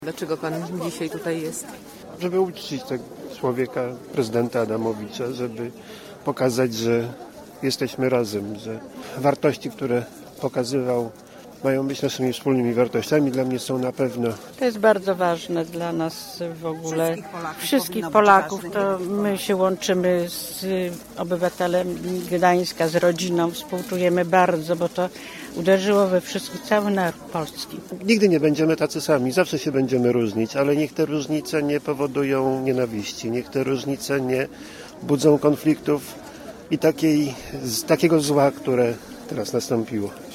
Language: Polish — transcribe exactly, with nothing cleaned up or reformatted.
Dlaczego pan dzisiaj tutaj jest? Żeby uczcić tego człowieka, prezydenta Adamowicza, żeby pokazać, że jesteśmy razem, że wartości, które pokazywał, mają być naszymi wspólnymi wartościami. Dla mnie są na pewno. To jest bardzo ważne dla nas w ogóle. Wszystkich Polaków, Wszystkich Polaków Polaków. To my się łączymy z obywatelem Gdańska, z rodziną, współczujemy bardzo, bo to uderzyło we wszystkich, cały naród polski. Nigdy nie będziemy tacy sami, zawsze się będziemy różnić, ale niech te różnice nie powodują nienawiści, niech te różnice nie budzą konfliktów i takiej, z takiego zła, które teraz nastąpiło.